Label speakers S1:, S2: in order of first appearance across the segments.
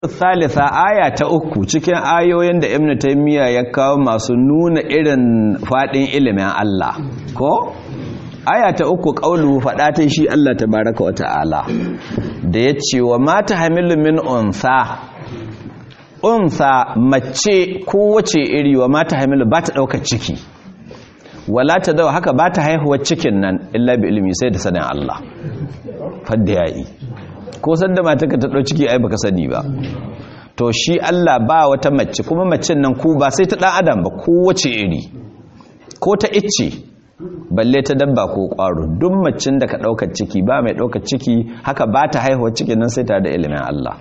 S1: Thalitha aya ta uku cikin ayoyin da Ibn Taymiyyah ya kawo masu nuna irin fadin ilimin Allah ko aya ta uku qaulu fada ta shi Allah tabaaraka wa ta'ala da yace wa mata hamilu min unsa mace kowace iri wa mata hamilu ba ta dauka ciki wala ta dawo haka ba ta haihuwa cikin nan illa bi ilmi sai da sanin Allah fadda yayi ko sanda matarka ta dau ciki ai baka sani ba to shi Allah ba wata mace kuma macen nan ku ba sai ta dan adam ba kowace iri ko ta icce balle ta dabba ko kwaro duk macin da ka dauka ciki ba mai dauka ciki haka ba ta haihuwa cikin nan sai ta da ilimin Allah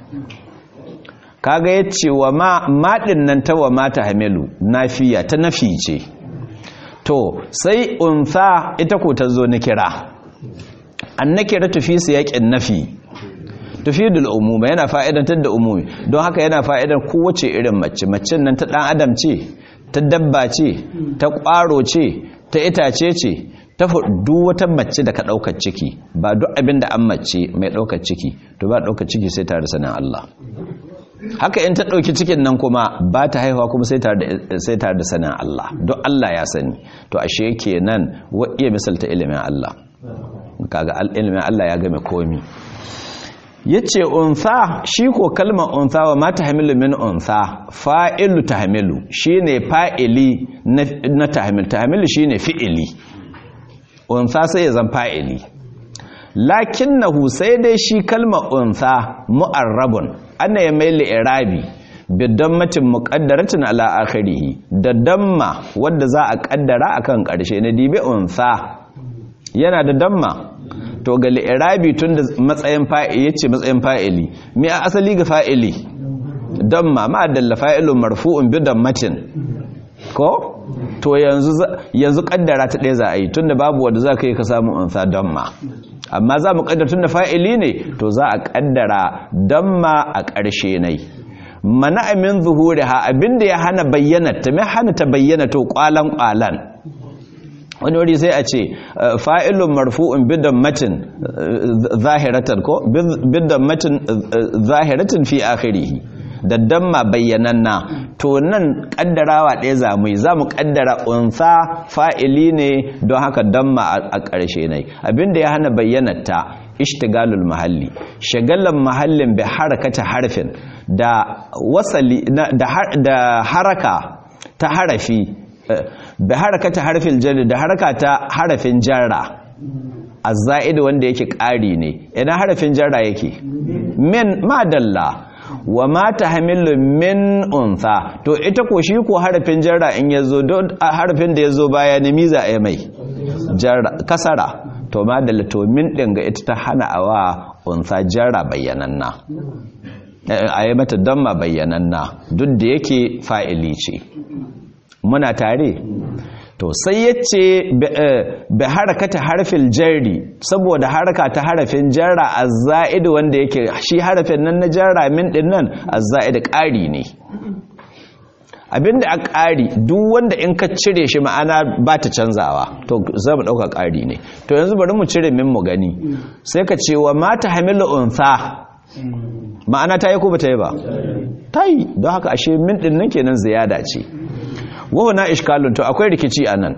S1: kaga yace wa ma din nan ta wa mata hamilu nafiya ta nafi ce to sai unsa ita ko ta zo nikira annakira tufi siyaqin nafi tufidul umuma yana fa'idantar da umumi don haka yana fa'idar kowace irin mace macen nan ta dan adam ce ta dabba ce ta kwaro ce ta itace ce ta duk wata mace da ka daukar ciki ba duk abinda an mace mai daukar ciki to ba daukar ciki sai tare da sanin Allah haka in ta dauki cikin nan kuma ba ta haihuwa kuma sai tare da sanin Allah don Allah ya sani to ashe kenan wa iya misalta ilimin Allah kaga ilimin Allah ya game komi yace unsa shi ko kalmar unsa wa mata hamilu min unsa fa'ilu tahmilu shine fa'ili na tahmilu shine fi'ili unsa sai ya zan fa'ili lakinnahu sai dai shi kalmar unsa mu'arrabun ana ya mai li'irabi bidammatin muqaddaratin ala akhirih da damma wanda za a kaddara akan karshe na dibe unsa yana da damma to ga li'irabi tun da matsayin fa'ili yace matsayin fa'ili me a asali ga fa'ili damma ma dalla fa'ilun marfu'un bi dammatin ko to yanzu kaddara ta ɗaya za a yi tunda babu wanda za ka yi ka samu unsa damma amma za mu kaddara tunda fa'ili ne to za a kaddara damma a ƙarshe nai mana min zuhuriha abinda ya hana bayyana ta me hana ta bayyana to kwalan wani wuri sai a ce fa'ilun marfu'un bidan matin zahiratan ko bidan matin zahiratan fi akhirihi da damma bayyananna to nan kaddarawa ɗaya za mu kaddara unsa fa'ili ne don haka damma a ƙarshe ne abinda ya hana bayyanata ishtigalul mahalli shagalan mahallin bi harakata harfin da wasali da haraka ta harafi bi harakata harfin jarri da harakata harafin jarra az-za'id wanda yake ƙari ne idan harafin jarra yake min madalla wa ma tahmilu min untha to ita ko shi ko harafin jarra in yazo don harafin da yazo baya ne miza ai mai jarra kasara to madalla to min din ga ita ta hana awa untha jarra bayyananna ayi mata damma bayyananna duk da yake fa'ili ce muna tare to sai yace bi harakata harfil jarri saboda haraka ta harafin jarra az-za'id wanda yake shi harafin nan na jarra min din nan az-za'id ƙari ne abinda a ƙari duk wanda in ka cire shi ma'ana ba ta canzawa to za mu dauka ƙari ne to yanzu bari mu cire min mu gani sai ka ce wa mata hamilu unsa ma'ana ta yi ko ba ta yi ba ta yi don haka ashe min din nan kenan ziyada ce wahuna ishkalun to akwai rikici anan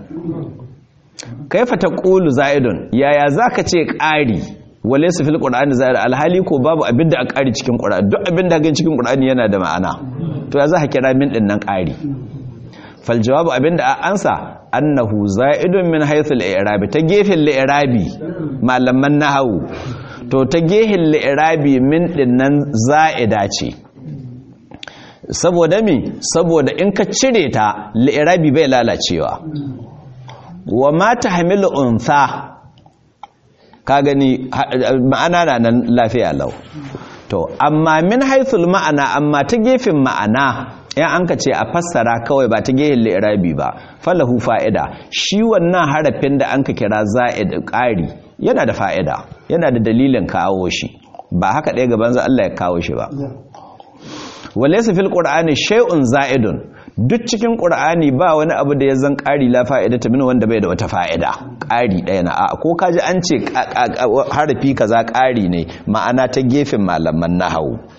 S1: kaifa taqulu zaidun yaya zaka ce ƙari walaysa fil qur'ani zaid alhali ko babu abinda a ƙari cikin qur'ani duk abinda ga cikin qur'ani yana da ma'ana to ya zaka kira min din nan ƙari fal jawabu abinda a ansa annahu zaidun min haythu al-i'rab ta gefen al-i'rabi malaman nahwu to ta gefen al-i'rabi min din nan za'ida ce saboda mi saboda in ka cire ta li'irabi bai lalacewa wa ma tahmilu untha ka gani ma'ana na nan lafiya lau to amma min haythul ma'ana amma ta gefen ma'ana in an ka ce a fassara kawai ba ta gefen li'irabi ba falahu fa'ida shi wannan harafin da an ka kira za'id ƙari yana da fa'ida yana da dalilin kawo shi ba haka ɗaya gaban za Allah ya kawo shi ba walaysa fil qur'ani shay'un za'idun duk cikin qur'ani ba wani abu da ya zan ƙari la fa'idata min wanda bai da wata fa'ida ƙari ɗaya na a ko kaji an ce harafi kaza ƙari ne ma'ana ta gefen malaman nahwu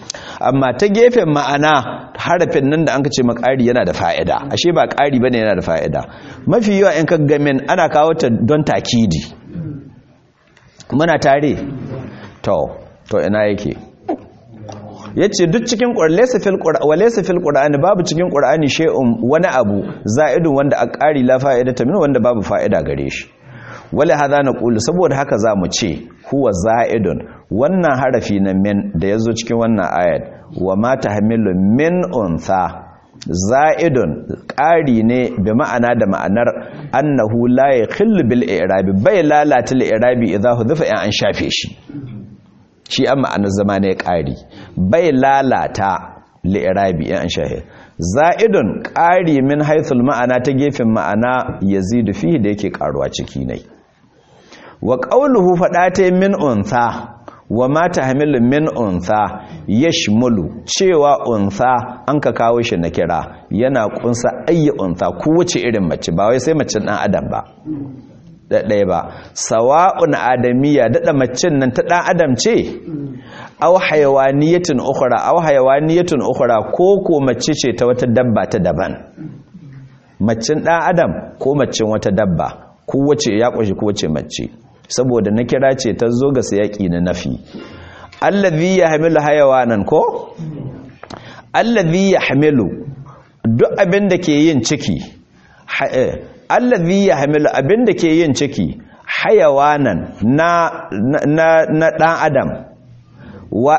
S1: amma ta gefen ma'ana harafin nan da an kace makari yana da fa'ida ashe ba ƙari bane yana da fa'ida mafi yawa in ka ga min ana kawo ta don takidi muna tare to ina yake yace duk cikin walaysa fil qur'ani babu cikin qur'ani shay'un wani abu za'idun wanda a ƙari la fa'idata min wanda babu fa'ida gare shi wala hada naqulu saboda haka zamu ce huwa za'idun wannan harafi na min da yazo cikin wannan ayat wa ma tahmilu min untha za'idun ƙari ne bi ma'ana da ma'anar annahu la yakhillu bil i'rabi bai lalata al i'rabi idza hudifa an shafe shi an ma'anar zama ne ƙari bai lalata li'irabi an shahe za'idun ƙari min haithul ma'ana ta gefen ma'ana yazidu fihi da yake ƙaruwa ciki ne wa qawluhu fadata min untha wa ma tahmilu min untha yashmulu cewa untha an ka kawo shi na kira yana kunsa ayyi untha kowace irin mace ba wai sai macen dan adam ba ɗaya ba sawa'un adamiya daɗa macen nan ta ɗan adam ce aw hayawaniyatin ukhra ko mace ce ta wata dabba ta daban macen ɗan adam ko macen wata dabba kowace ya ƙunshi kowace mace saboda na kira ce ta zo ga sayaki na nafi allazi yahmilu hayawanan ko allazi yahmilu duk abin da ke yin ciki allazi yahmilu abinda ke yin ciki hayawanan na dan adam wa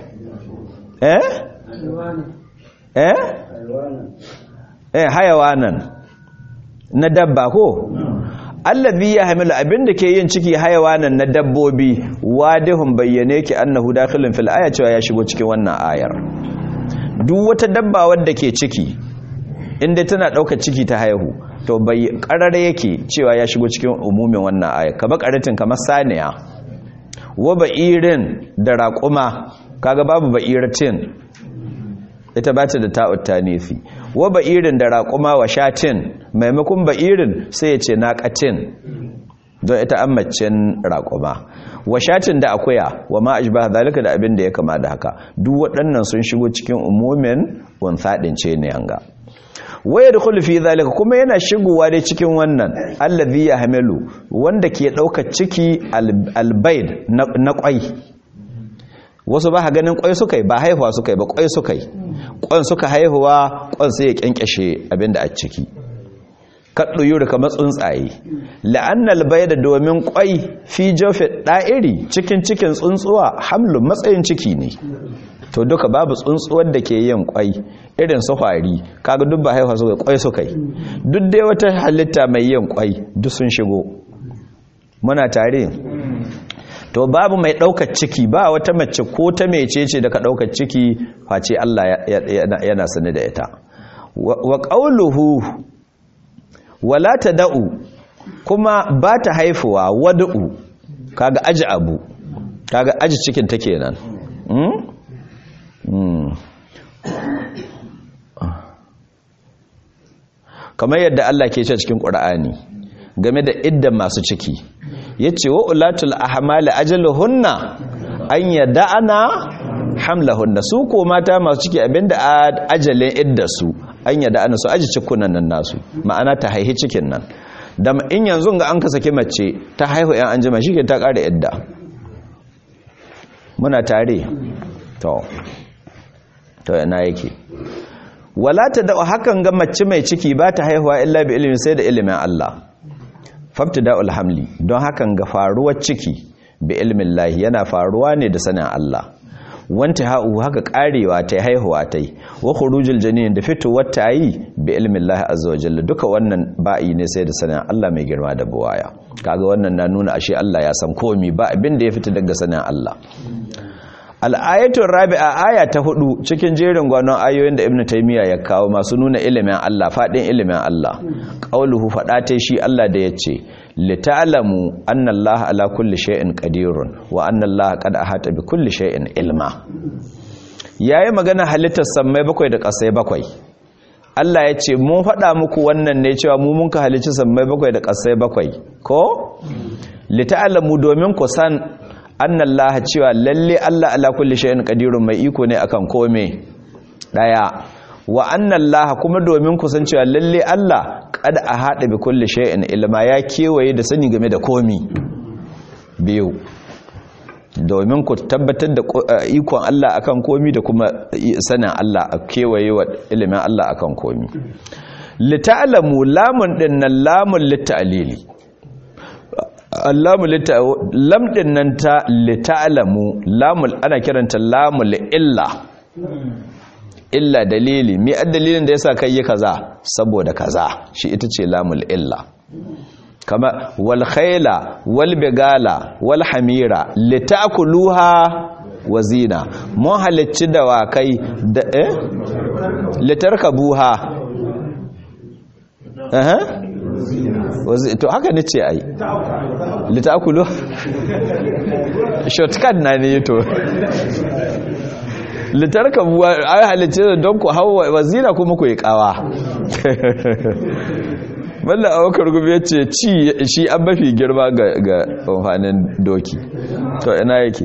S1: hayawanan na dabba ko allazi yahmilu abinda ke yin ciki hayawanan na dabbobi wadihun bayyane ki annahu dakhilun fil aya cewa ya shigo cikin wannan ayar duk wata dabba wadda ke ciki inda tana ɗaukar ciki ta haihu to bai ƙarare yake cewa ya shigo cikin umumin wannan aya kaba ƙaratin kamar saniya wa ba'irin da raƙuma kaga babu ba'iratin ita ba ta da ta'ut tanisi wa ba'irin da raƙuma wa shatin maimakon ba'irin sai ya ce naqatin don ita an macen raƙuma wa shatin da akuya wa ma ashbah zalika da abin da ya kama da haka duk waɗannan sun shigo cikin umumin untha din ce ne yanga waya da fi zalika kuma yana shigowa dai cikin wannan allazi yahmilu wanda ke daukar ciki albayd na kwai wasu ba ganin kwai suka yi ba haihuwa suka yi ba kwai suka yi kwan suka haihuwa kwan sai ya kyankyashe abinda a ciki kaddu yuri kamar tsuntsaye la'anna albayda domin kwai fi jawfi da'iri cikin tsuntsuwa hamlu matsayin ciki ne to duka babu tsuntsuwar da ke yin kwai irin su kwari kaga duk ba haihuwa su kwai su kai duk dai wata halitta mai yin kwai duk sun shigo muna tare to babu mai daukar ciki ba wata mace ko ta mecece da ka daukar ciki face Allah yana sani da ita wa qawluhu wala tad'u kuma ba ta haifuwa wad'u kaga aji abu kaga aji cikin ta kenan kamar yadda Allah ke ce cikin Qur'ani game da iddan masu ciki yace wa ulatul ahmali ajaluhunna an yada'ana hamlahunna su ko mata masu ciki abinda ajalin iddarsu an yada'ana su aji cikunan nan nasu ma'ana ta haihi cikin nan da in yanzu ga an ka saki mace ta haihu yan anjima shike ta ƙara idda muna tare to yana yake wala ta da hakan ga mace mai ciki ba ta haihuwa illa bi ilmi sai da ilimin Allah fabtida'ul hamli don hakan ga faruwar ciki bi ilmin lahi yana faruwa ne da sanin Allah wanta ha'u haka karewa ta haihuwa ta yi wa khurujul janin da fitowar ta yi bi ilmin lahi azza wa jalla duka wannan ba'i ne sai da sanin Allah mai girma da buwaya kaga wannan na nuna ashe Allah ya san komai ba abin da ya fita daga sanin Allah al'ayatun rabi'a aya ta 4 cikin jerin gwanon ayoyin da ibnu taymiya ya kawo masu nuna ilimin Allah fadin ilimin Allah qauluhu fada ta shi Allah da yace lita'lamu anna Allah ala kulli shay'in qadirun wa anna Allah qad ahata bi kulli shay'in ilma yayi magana halittar sammai bakwai da ƙasai bakwai Allah yace mun fada muku wannan ne cewa mu mun ka halicci sammai bakwai da ƙasai bakwai ko lita'lamu domin ku san annallaha cewa lalle Allah ala kulli shay'in qadirun mai iko ne akan kome daya wa annallaha kuma domin ku san cewa lalle Allah qad ahada bi kulli shay'in ilma ya kewaye da sani game da komi biyu domin ku tabbatar da ikon Allah akan komi da kuma sanin Allah a kewaye wa ilimin Allah akan komi lita'lamu lamun dinnan lamun litta'lili allamu lam dinnan ta lita'lamu lamul ana kiranta lamul illa dalili me dalilin da yasa kai yi kaza saboda kaza shi ita ce lamul illa kama wal khayla wal bigala wal hamira litakuluha wazina mun halicci dawakai da litarkabuha to haka nace ai litakulu shortcut na ne to litarkabuha ai halicci don ku hawa wazina kuma ku yi kawa wallah abokar gube ya ce ci shi an mafi girma ga amfanin doki to ina yake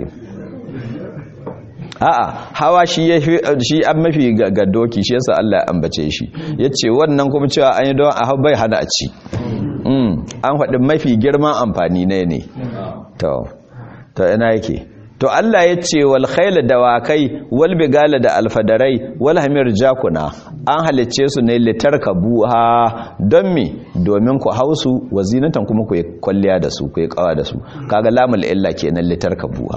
S1: a'a hawa shi an mafi ga doki shi yasa Allah ya ambace shi yace wannan kuma cewa an yi don a bai hana a ci an faɗi mafi girman amfani ne to ina yake to Allah ya ce wal khayla dawakai wal bigala da alfadarai wal hamir jakuna an halicce su ne litarkabuha don me domin ku hausu wazinatan kuma ku kwalliya da su ku yi kawa da su kaga lamul illa kenan litarkabuha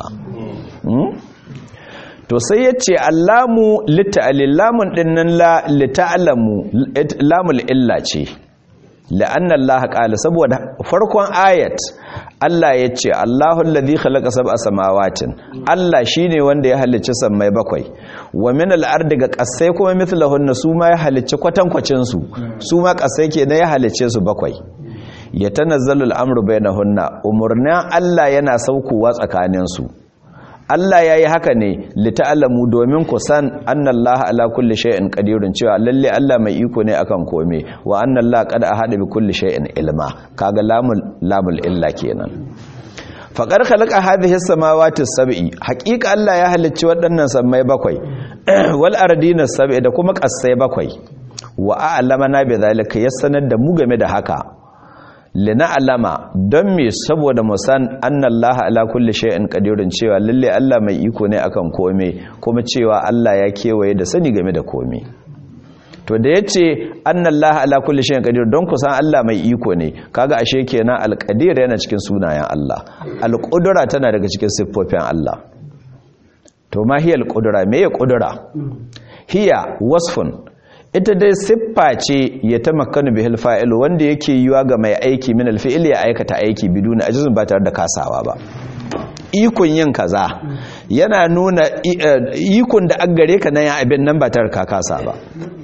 S1: to sai ya ce allamu litta'alillamun dinnan la lita'alamu lamul illa ce la'anna Allah qala saboda farkon ayat Allah ya ce Allahu alladhi khalaqa sab'a samawatin Allah shine wanda ya halicci sammai bakwai wa min al-ardi ga kasai kuma mithlahunna su ma ya halicci kwatankwacin su ma kasai kenan ya halicce su bakwai yatanazzalu al-amru bainahunna umurna Allah yana saukowa tsakanin su Allah ya yi haka ne lita'alamu domin ku san annallaha ala kulli shay'in qadirun cewa lalle Allah mai iko ne akan kome wa annallaha qad ahada bi kulli shay'in ilma kaga lamul illa kenan faqad khalaqa hadhihi as-samawati as-sab'i haqiqa Allah ya halicci waɗannan sammai bakwai wal ardina as-sab'i da kuma ƙasai bakwai wa a'lamana bi zalika yasanar da mu game da haka lina alama don me saboda musan annallaha ala kulli shay'in qadirun cewa lalle Allah mai iko ne akan kome kuma cewa Allah ya kewaye da sani game da kome to da yace annallaha ala kulli shay'in qadir don kusan Allah mai iko ne kaga ashe kenan alqadir yana cikin sunayen Allah alqudra tana daga cikin siffofin Allah to ma hiya alqudra me ya qudra hiya wasfun ita dai siffa ce ya tamakkanu bihil fa'il wanda yake yiwa ga mai aiki min alfi'il ya aikata aiki biduna ajizun ba tare da kasawa ba ikon yin kaza yana nuna ikon da an gare ka nan ya abin nan ba tare ka kasa ba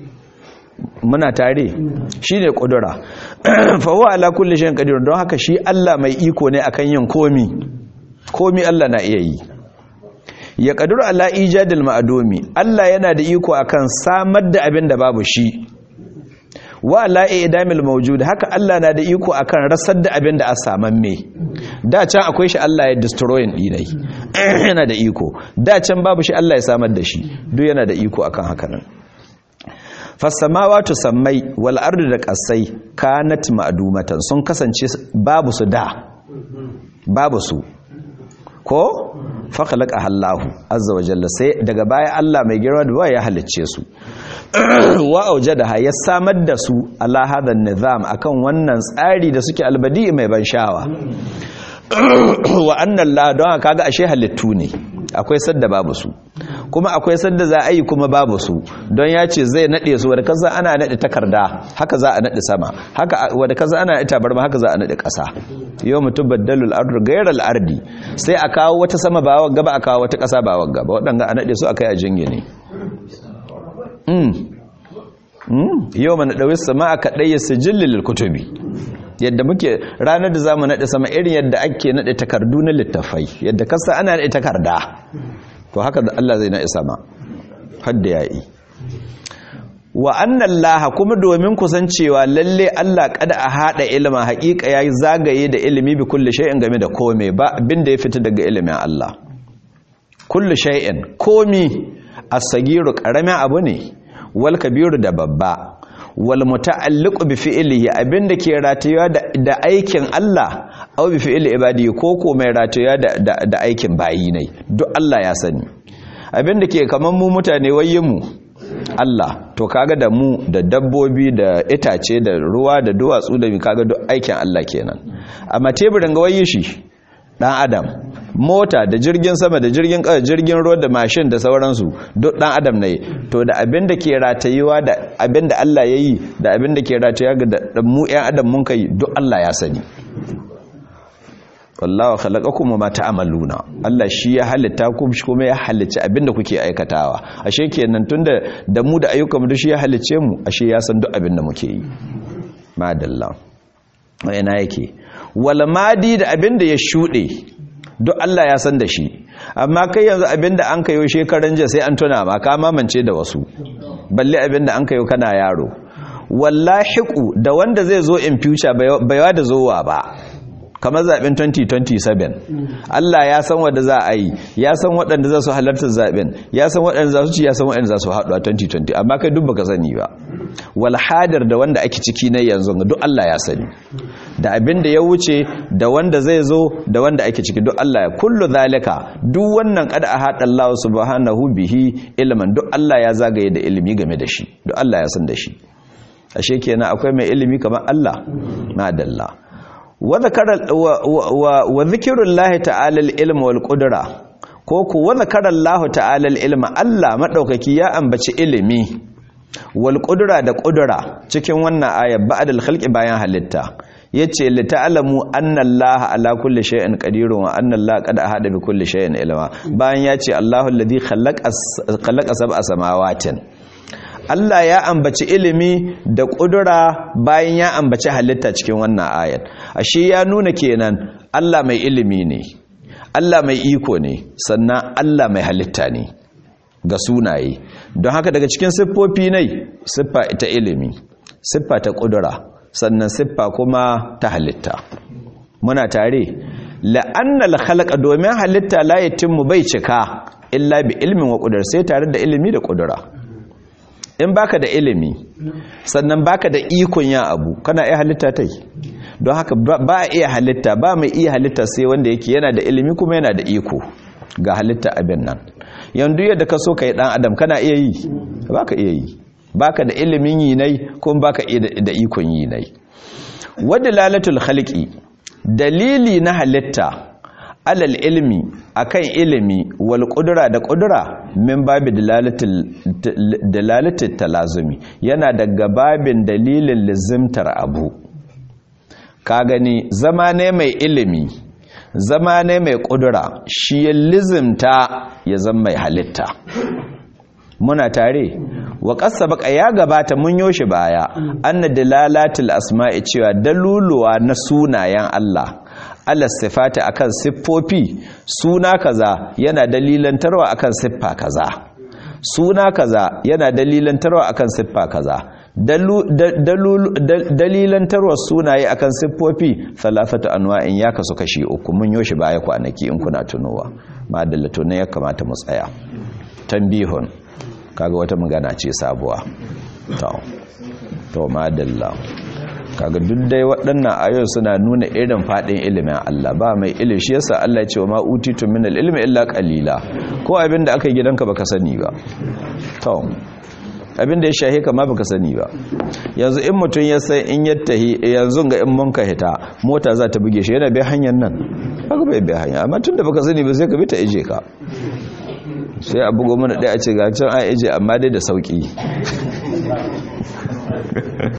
S1: muna tare shine kudura fa huwa ala kulli shay'in qadir don haka shi Allah mai iko ne akan yin komi Allah na iya yi ya kaduru ala ijadil ma'adumi Allah yana da iko akan samar da abin da babu shi wa ala idamil mawjud haka Allah na da iko akan rasar da abin da a samamme da can akwai shi Allah ya destroyin dinai yana da iko da can babu shi Allah ya samar da shi duk yana da iko akan haka nan fasamawatu sammai wal ardu da qasai kanat ma'dumatan sun kasance babu su da babu su ko fakhalaqa Allahu azza wa jalla sai daga baya Allah mai girma da ya halicce su wa aujadaha ya samar da su ala hadan nizam akan wannan tsari da suke albadi mai ban sha'awa wa anna Allah don kaga ashe halittu ne akwai sadda babu su kuma akwai sadda za a yi kuma babu su don ya ce zai nade su wadda kaza ana nade takarda haka za a nade sama haka wadda kaza ana nade tabarma haka za a nade kasa yau mutum baddalul ardu ghayral ardi sai a kawo wata sama ba wagga ba a kawo wata kasa ba wagga ba wadanga a nade su akai a jingine yau mana dawi sama aka daya sijillil kutubi yadda muke ranar da zamu nade sama irin yadda ake nade takardu na littafai yadda kasa ana nade takarda to haka Allah zai nade sama hadda yayi wa annallaha kuma domin kusancewa lalle Allah kada a hada ilma haƙiƙa yayi zagaye da ilimi bi kulli shay'in game da komai ba abinda ya fita daga ilimin Allah kulli shay'in komi as-sagiru karamin abu ne wal kabiru da babba wal muta'alliqu bi fi'lihi abinda ke ratayuwa da aikin Allah aw bi fi'li ibadi ko mai ratayuwa da aikin bayi ne duk Allah ya sani abinda ke kaman mu mutane wayyin Allah to kaga da mu da dabbobi da itace da ruwa da duwatsu da kaga duk aikin Allah kenan amma teburin ga wayi shi dan adam mota da jirgin sama da jirgin ruwa da mashin da sauransu duk dan adam ne to da abin da ke ratayewa da abin da Allah yayi da abin da ke ratayewa da mu ƴan adam mun kai duk Allah ya sani wallahu khalaqakum wa ma ta'maluna Allah shi ya halitta ku kuma ya halicci abin da kuke aikatawa ashe kenan tunda da mu da ayyukan mu shi ya halicce mu ashe ya san duk abin da muke yi madalla wa ina yake wal madi da abin da ya shude duk Allah ya san da shi amma kai yanzu abinda an kayo shekaran jiya sai an tuna ma ka mamance da wasu balle abinda an kayo kana yaro wallahiqu da wanda zai zo in future baiwa da zowa ba kamar zaben 2027 Allah ya san wanda za a yi ya san waɗanda za su halarta zaben ya san waɗanda za su ci ya san waɗanda za su haɗu a 2020 amma kai duk baka sani ba wal hadir da wanda ake ciki na yanzu duk Allah ya sani da abin da ya wuce da wanda zai zo da wanda ake ciki duk Allah ya kullu zalika duk wannan qad ahada Allah subhanahu bihi ilman duk Allah ya zagaye da ilimi game da shi duk Allah ya san da shi ashe kenan akwai mai ilimi kamar Allah madalla wa dhikrullahi ta'ala al-ilm wal qudra ko ku wa dhakarallahu ta'ala al-ilma Allah madaukaki ya ambaci ilimi wal qudra da qudra cikin wannan aya ba'dal khalqi bayan halitta yace li ta'lamu anna allaha ala kulli shay'in qadirun wa anna allaha qad ahada bi kulli shay'in ilma bayan yace Allahu alladhi khalaqa sab'a samawatin Allah ya ambaci ilimi da kudura bayan ya ambaci halitta cikin wannan ayat ashe ya nuna kenan Allah mai ilimi ne Allah mai iko ne sannan Allah mai halitta ne ga sunaye don haka daga cikin siffofi ne siffa ita ilimi siffa ta kudura sannan siffa kuma ta halitta muna tare la'annal khalqa domin halitta la yatimmu bai cika illa bi ilmin wa qudra sai tare da ilimi da kudura in baka da ilimi sannan baka da ikon ya abu kana iya halitta tai don haka ba iya halitta ba mai iya halitta sai wanda yake yana da ilimi kuma yana da iko ga halitta abin nan yanzu yadda ka so kai dan adam kana iya yi baka iya yi baka da ilimin yi nai kuma baka da ikon yi nai wadalalatul khalqi dalili na halitta alal ilmi akan ilimi wal qudra da qudra min babi dalalatul talazumi yana daga babin dalilin lizimtar abu ka gani zama ne mai ilimi zama ne mai qudra shi ya lizimta ya zama mai halitta muna tare wa qasabaka ya gabata mun yoshi baya anna dalalatul asma'i cewa daluluwa na sunayen Allah ala sifati akan siffofi suna kaza yana dalilantarwa akan siffa kaza suna kaza yana dalilantarwa akan siffa kaza dalilantarwa sunaye akan siffofi thalathatu anwa'in ya kasu kashi uku mun yoshi baya kwanaki in kuna tunowa madallatu ne ya kamata mu tsaya tambihun kaga wata magana ce sabuwa to madalla kaga duk dai waɗannan ayoyi suna nuna irin fadin ilimin Allah ba mai ilimi shi yasa Allah ya ce wa ma utitu min al-ilmi illa qalila ko abinda aka yi gidanka baka sani ba to abinda ya shahe ka ma baka sani ba yanzu in mutun ya sai in yattahi yanzu ga in mun ka hita mota za ta buge shi yana bai hanyar nan kaga bai bai hanya amma tunda baka sani ba sai ka bi ta ije ka sai a bugo mana ɗaya a ce ga can a ije amma dai da sauki